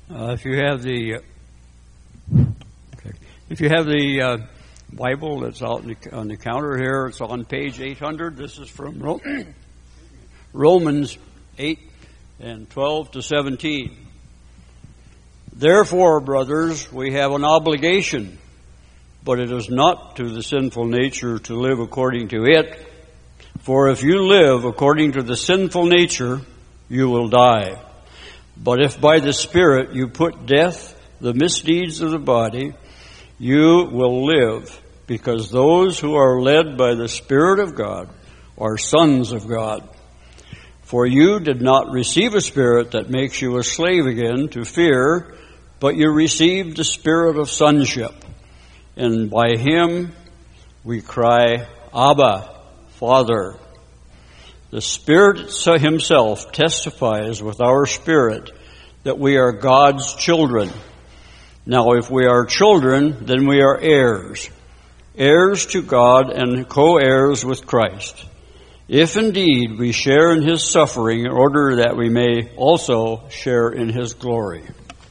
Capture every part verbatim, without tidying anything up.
Uh, if you have the, uh, okay. if you have the uh, Bible that's out on the, on the counter here, it's on page eight hundred. This is from Ro- Romans eight and twelve to seventeen. Therefore, brothers, we have an obligation, but it is not to the sinful nature to live according to it. For if you live according to the sinful nature, you will die. But if by the Spirit you put death, the misdeeds of the body, you will live, because those who are led by the Spirit of God are sons of God. For you did not receive a spirit that makes you a slave again to fear, but you received the spirit of sonship. And by him we cry, Abba, Father. The Spirit himself testifies with our spirit that we are God's children. Now, if we are children, then we are heirs, heirs to God and co-heirs with Christ, if indeed we share in his suffering in order that we may also share in his glory.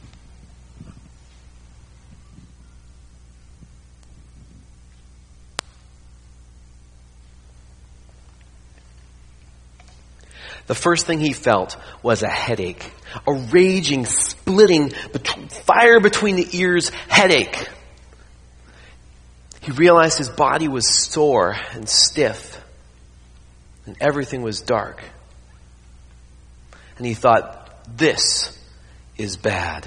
The first thing he felt was a headache, a raging, splitting, fire between the ears headache. He realized his body was sore and stiff, and everything was dark. And he thought, this is bad.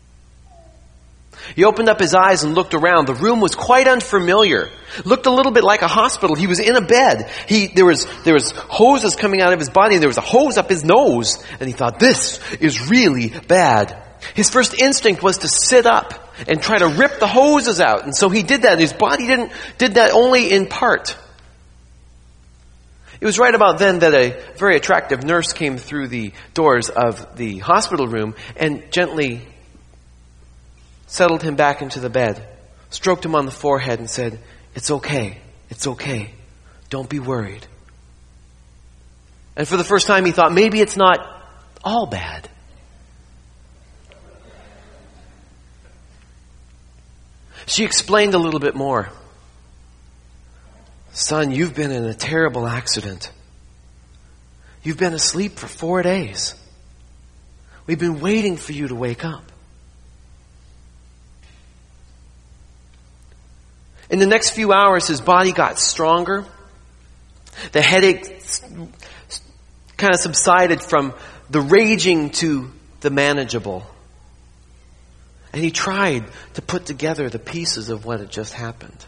He opened up his eyes and looked around. The room was quite unfamiliar. It looked a little bit like a hospital. He was in a bed. He, there was, there was hoses coming out of his body, and there was a hose up his nose. And he thought, this is really bad. His first instinct was to sit up and try to rip the hoses out. And so he did that. His body didn't, did that only in part. It was right about then that a very attractive nurse came through the doors of the hospital room and gently settled him back into the bed, stroked him on the forehead and said, it's okay, it's okay, don't be worried. And for the first time he thought, maybe it's not all bad. She explained a little bit more. Son, you've been in a terrible accident. You've been asleep for four days. We've been waiting for you to wake up. In the next few hours, his body got stronger. The headache kind of subsided from the raging to the manageable. And he tried to put together the pieces of what had just happened.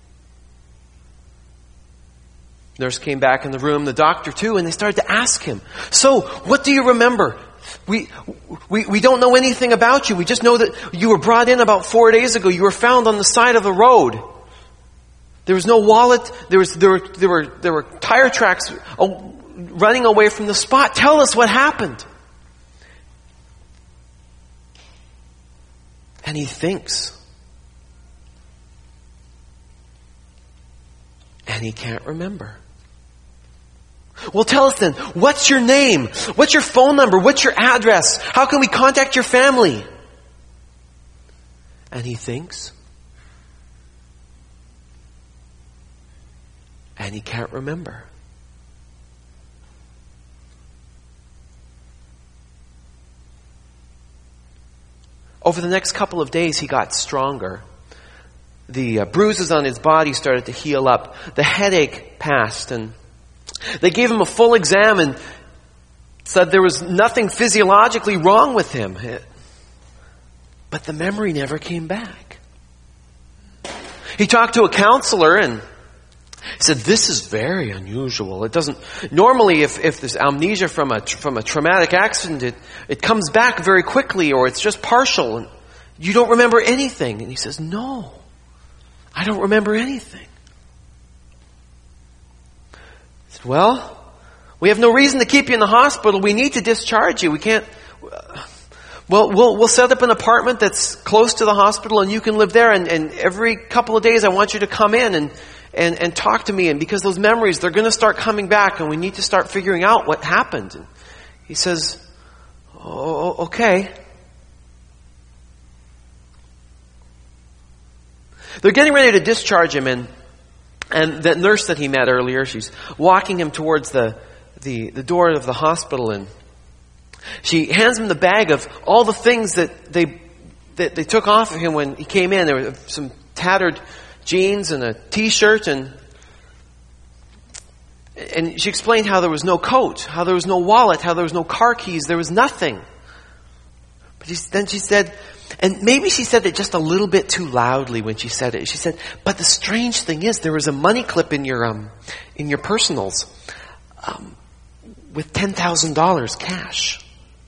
Nurse came back in the room, the doctor too, and they started to ask him, so, what do you remember? We, we, we don't know anything about you. We just know that you were brought in about four days ago. You were found on the side of the road. There was no wallet. There was, there were, there were, there were tire tracks running away from the spot. Tell us what happened. And he thinks. And he can't remember. Well, tell us then, what's your name? What's your phone number? What's your address? How can we contact your family? And he thinks. And he can't remember. Over the next couple of days, he got stronger. The uh, bruises on his body started to heal up. The headache passed, and they gave him a full exam and said there was nothing physiologically wrong with him. But the memory never came back. He talked to a counselor and he said, this is very unusual. It doesn't, normally if, if there's amnesia from a, from a traumatic accident, it, it comes back very quickly or it's just partial and you don't remember anything. And he says, no, I don't remember anything. He said, well, we have no reason to keep you in the hospital. We need to discharge you. We can't, well, we'll, we'll set up an apartment that's close to the hospital and you can live there and, and every couple of days I want you to come in and And, and talk to me, and because those memories, they're going to start coming back, and we need to start figuring out what happened. And he says, oh, okay. They're getting ready to discharge him, and and that nurse that he met earlier, she's walking him towards the, the, the door of the hospital, and she hands him the bag of all the things that they that they took off of him when he came in. There were some tattered jeans and a t-shirt, and and she explained how there was no coat, how there was no wallet, how there was no car keys, there was nothing. But she, then she said, and maybe she said it just a little bit too loudly when she said it. She said, "But the strange thing is, there was a money clip in your um in your personals um, with ten thousand dollars cash."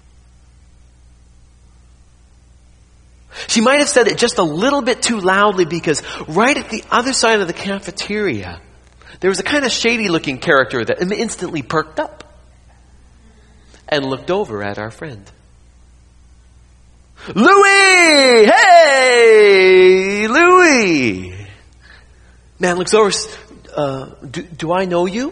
She might have said it just a little bit too loudly because right at the other side of the cafeteria, there was a kind of shady-looking character that instantly perked up and looked over at our friend. "Louis! Hey! Louis!" Man looks over, uh, do, do I know you?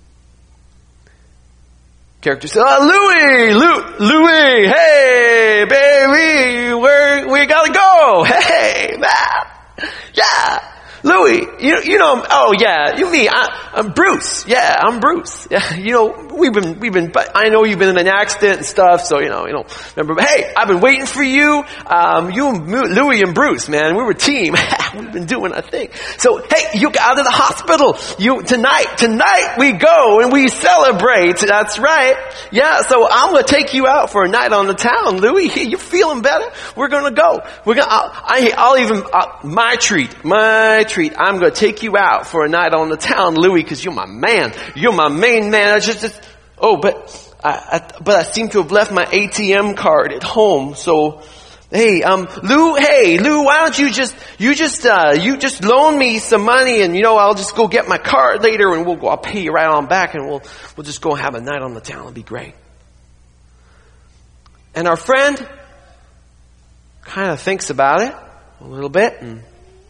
Character says, "Oh, Louis! Lou, Louis! Hey, baby! Where we gotta go? Hey, man! Yeah! Louis, you you know, oh yeah, you me, I, I'm Bruce. Yeah, I'm Bruce. Yeah, you know, we've been, we've been, but I know you've been in an accident and stuff, so you know, you know, remember, but hey, I've been waiting for you, um, you and Louis and Bruce, man, we were a team. We've been doing a thing. So, hey, you got out of the hospital. You, tonight, tonight we go and we celebrate. That's right. Yeah, so I'm gonna take you out for a night on the town, Louis. You're feeling better? We're gonna go. We're gonna, I'll, I, I'll even, uh, my treat, my treat. I'm going to take you out for a night on the town, Louis, because you're my man. You're my main man. I just, just oh, but I, I, but I seem to have left my A T M card at home. So, hey, um, Lou, hey, Lou, why don't you just, you just, uh, you just loan me some money, and you know, I'll just go get my card later, and we'll go. I'll pay you right on back, and we'll, we'll just go have a night on the town. It'll be great. And our friend kind of thinks about it a little bit, and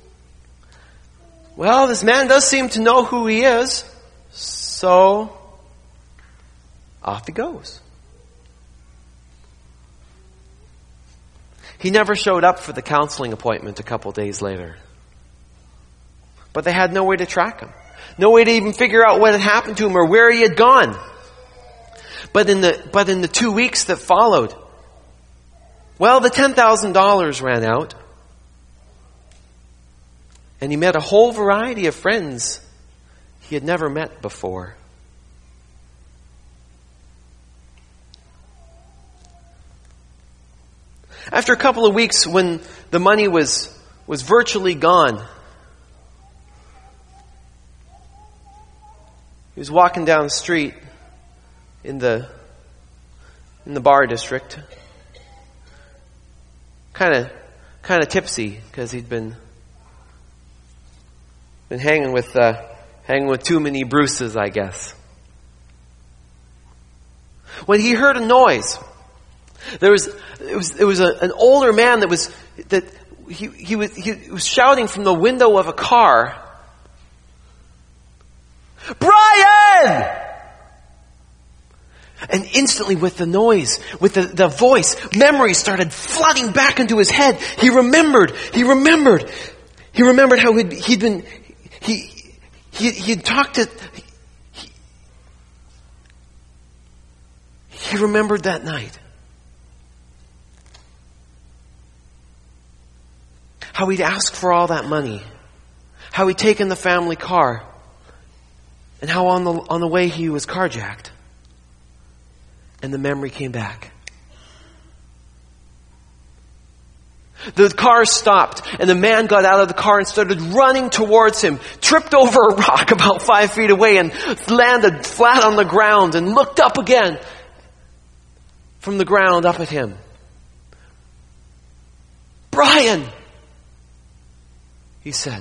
well, this man does seem to know who he is, so off he goes. He never showed up for the counseling appointment a couple days later. But they had no way to track him. No way to even figure out what had happened to him or where he had gone. But in the, but in the two weeks that followed, well, the ten thousand dollars ran out. And he met a whole variety of friends he had never met before. After a couple of weeks, when the money was, was virtually gone, he was walking down the street in the, in the bar district, kind of, kind of tipsy because he'd been Been hanging with, uh, hanging with too many Bruces, I guess. When he heard a noise, there was, it was, it was a, an older man that was, that he, he was, he was shouting from the window of a car, "Brian!" And instantly with the noise, with the, the voice, memory started flooding back into his head. He remembered, he remembered, he remembered how he'd, he'd been, He, he, he had talked to, he, he remembered that night. How he'd asked for all that money. How he'd taken the family car. And how on the, on the way he was carjacked. And the memory came back. The car stopped, and the man got out of the car and started running towards him, tripped over a rock about five feet away and landed flat on the ground and looked up again from the ground up at him. "Brian," he said.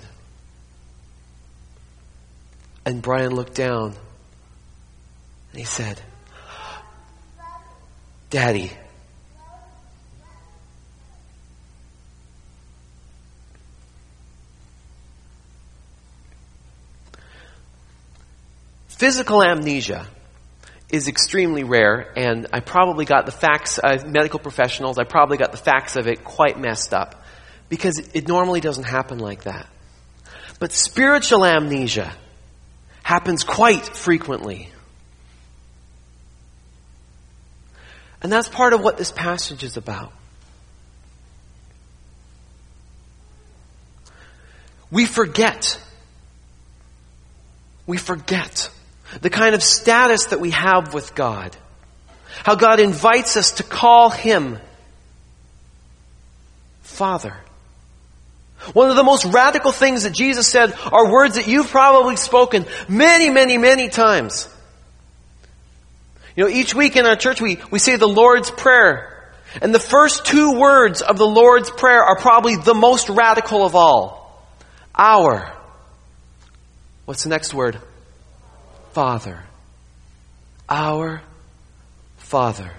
And Brian looked down and he said, "Daddy." Physical amnesia is extremely rare, and I probably got the facts, uh, medical professionals, I probably got the facts of it quite messed up, because it normally doesn't happen like that. But spiritual amnesia happens quite frequently. And that's part of what this passage is about. We forget. We forget the kind of status that we have with God. How God invites us to call Him Father. One of the most radical things that Jesus said are words that you've probably spoken many, many, many times. You know, each week in our church we, we say the Lord's Prayer. And the first two words of the Lord's Prayer are probably the most radical of all. Our. What's the next word? Father. Our Father.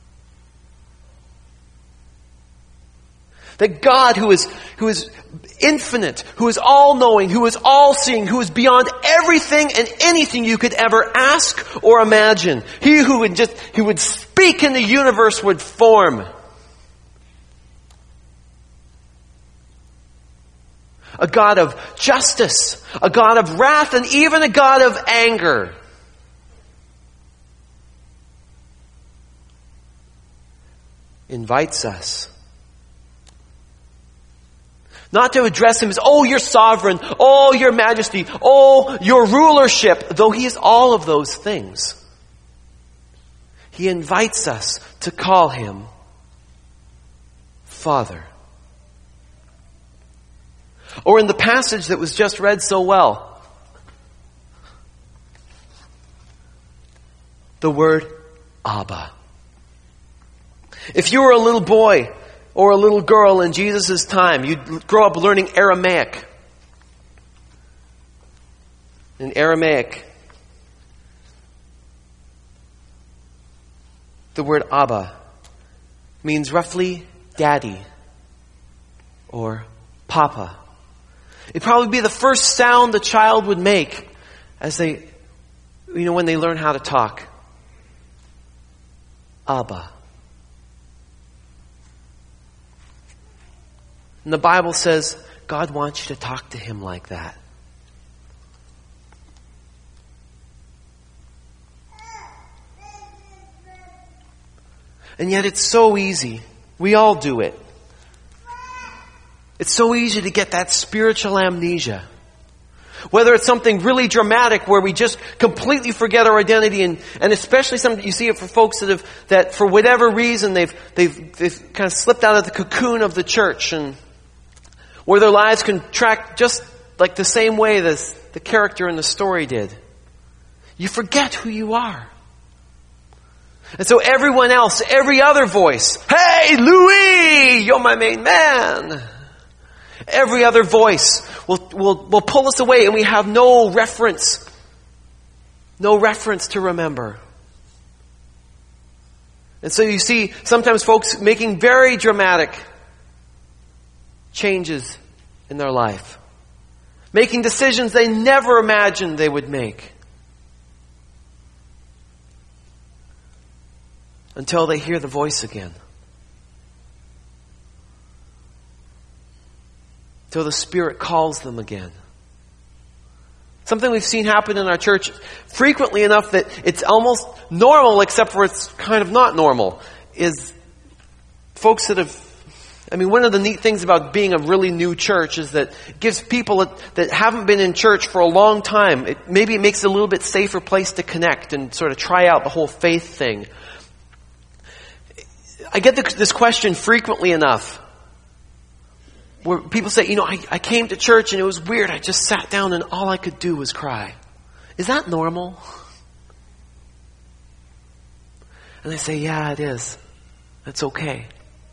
That God, who is, who is infinite, who is all-knowing, who is all-seeing, who is beyond everything and anything you could ever ask or imagine. He who would just, who would speak and the universe would form. A God of justice, a God of wrath, and even a God of anger. Invites us not to address Him as, oh, your sovereign, oh, your majesty, oh, your rulership, though He is all of those things. He invites us to call Him Father. Or in the passage that was just read so well, the word Abba. If you were a little boy or a little girl in Jesus' time, you'd grow up learning Aramaic. In Aramaic, the word Abba means roughly daddy or papa. It'd probably be the first sound the child would make as they, you know, when they learn how to talk. Abba. And the Bible says God wants you to talk to Him like that. And yet it's so easy. We all do it. It's so easy to get that spiritual amnesia. Whether it's something really dramatic where we just completely forget our identity, and, and especially some, you see it for folks that have, that for whatever reason they've, they've, they've kind of slipped out of the cocoon of the church, and where their lives can track just like the same way this, the character in the story did. You forget who you are. And so everyone else, every other voice, hey, Louis, you're my main man. Every other voice will, will, will pull us away, and we have no reference. No reference to remember. And so you see sometimes folks making very dramatic changes in their life. Making decisions they never imagined they would make. Until they hear the voice again. Until the Spirit calls them again. Something we've seen happen in our church frequently enough that it's almost normal, except for it's kind of not normal, is folks that have, I mean, one of the neat things about being a really new church is that it gives people that, that haven't been in church for a long time, it, maybe it makes it a little bit safer place to connect and sort of try out the whole faith thing. I get this question frequently enough. Where people say, you know, I, I came to church and it was weird. I just sat down and all I could do was cry. Is that normal? And I say, yeah, it is. That's okay.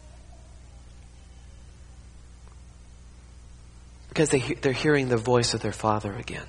Because they, they're hearing the voice of their Father again.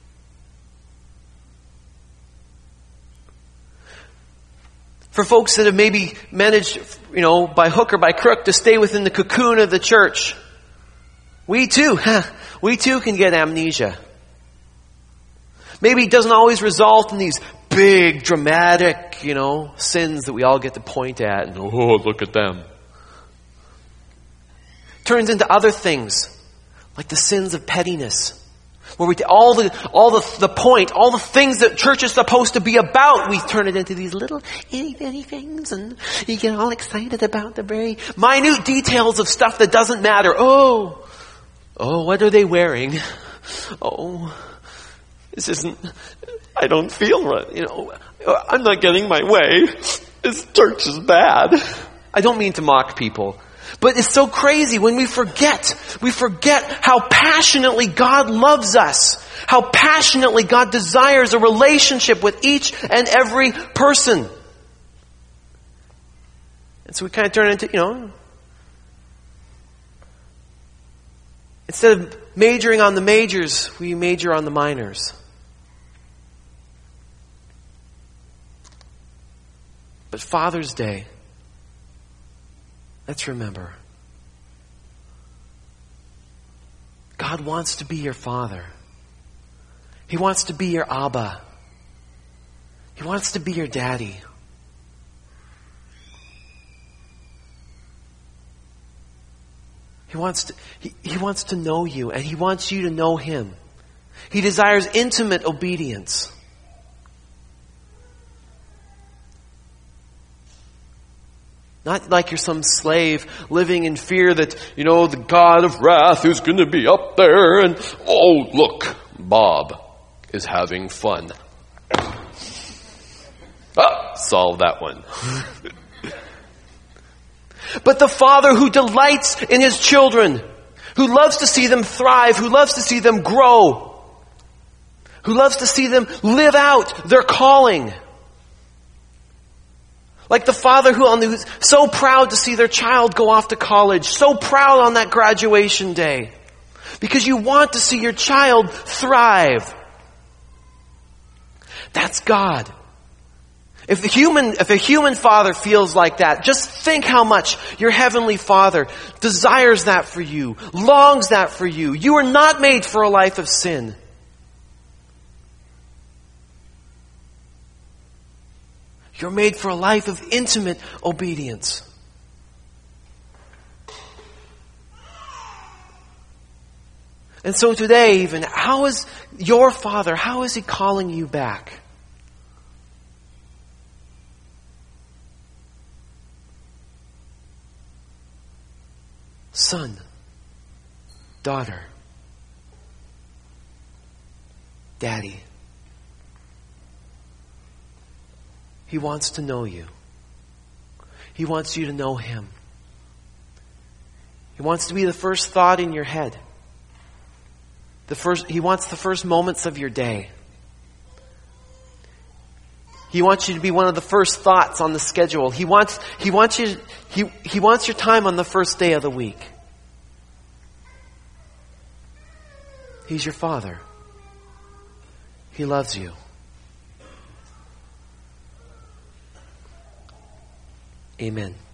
For folks that have maybe managed, you know, by hook or by crook to stay within the cocoon of the church, we too, huh, we too can get amnesia. Maybe it doesn't always result in these big, dramatic, you know, sins that we all get to point at and, oh, look at them. Turns into other things, like the sins of pettiness Where we, all the, all the, the point, all the things that church is supposed to be about, we turn it into these little itty bitty things, and you get all excited about the very minute details of stuff that doesn't matter. Oh, oh, what are they wearing? Oh, this isn't, I don't feel right. You know, I'm not getting my way. This church is bad. I don't mean to mock people. But it's so crazy when we forget, we forget how passionately God loves us. How passionately God desires a relationship with each and every person. And so we kind of turn into, you know, instead of majoring on the majors, we major on the minors. But Father's Day, let's remember, God wants to be your father. He wants to be your Abba. He wants to be your daddy. He wants to, he, he wants to know you, and he wants you to know him. He desires intimate obedience. Not like you're some slave living in fear that, you know, the God of wrath who's going to be up there and, oh, look, Bob is having fun. Ah, solve that one. But the Father who delights in his children, who loves to see them thrive, who loves to see them grow, who loves to see them live out their calling. Like the father who on the, who's so proud to see their child go off to college, so proud on that graduation day, because you want to see your child thrive. That's God. If the human, if a human father feels like that, just think how much your heavenly Father desires that for you, longs that for you. You are not made for a life of sin. You're made for a life of intimate obedience. And so today even, how is your Father, how is he calling you back? Son, daughter, daddy. He wants to know you. He wants you to know him. He wants to be the first thought in your head. The first, he wants the first moments of your day. He wants you to be one of the first thoughts on the schedule. He wants, he wants you, he, he wants your time on the first day of the week. He's your Father. He loves you. Amen.